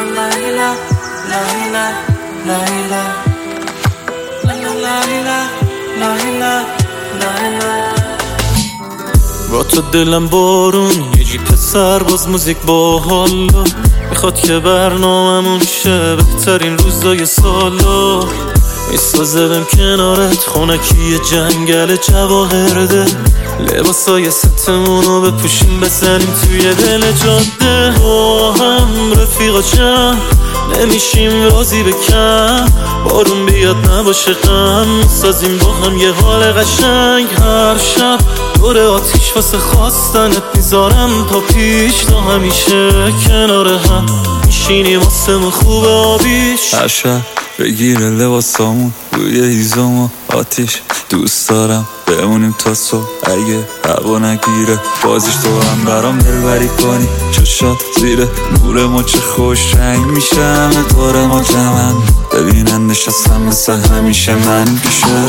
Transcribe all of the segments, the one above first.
با تو دلم بارون یه جیپ سرباز موزیک با حالا میخواد که برنامه‌مون شه بهترین روزای سالا میسازم کنارت خونکی جنگل جواهرده لباسای ستمونو بپوشیم بزنیم توی دل جاده با هم رفیقا جمع نمیشیم راضی به کم بارون بیاد نباشه غم میسازیم با هم یه حال قشنگ هر شب دور آتیش واسه خواستنت میذارم تا پیش تا همیشه کنار هم میشینیم واسه خوب آبیش هر شب بگیره لباسامون روی هیزم و آتیش دوست دارم بمونیم تا صبح اگه هوا نگیره بازیش تو هم برام دلبری کنی چشات زیر نور ما چه خوش رنگ میشه همه دور ما جمعن ببینن نشستم مثل همیشه من پیشه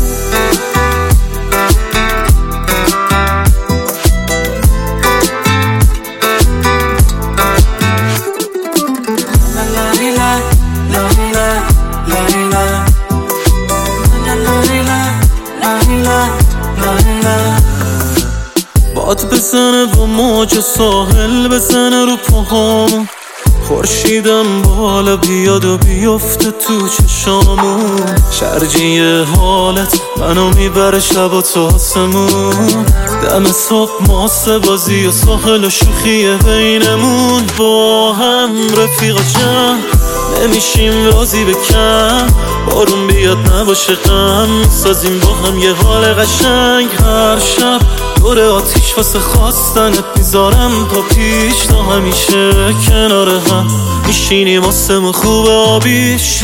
باد بزنه و موج ساحل بزنه رو پاهامون خورشیدم بالا بیاد و بیفته تو چشامون شرجی حالت منو میبره شب و تا آسمون دم صبح ماسه بازی و ساحل و شوخی بینمون با هم رفیقا جمع نمیشیم راضی به کم بارون بیاد نباشه غم میسازیم با هم یه حال قشنگ هر شب دور آتیش واسه خواستنت میذارم تا پیش تا همیشه کنار هم میشینیم واسه خوب آبیش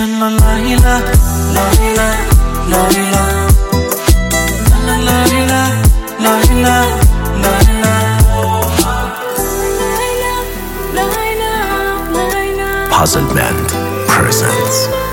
Puzzle Band presents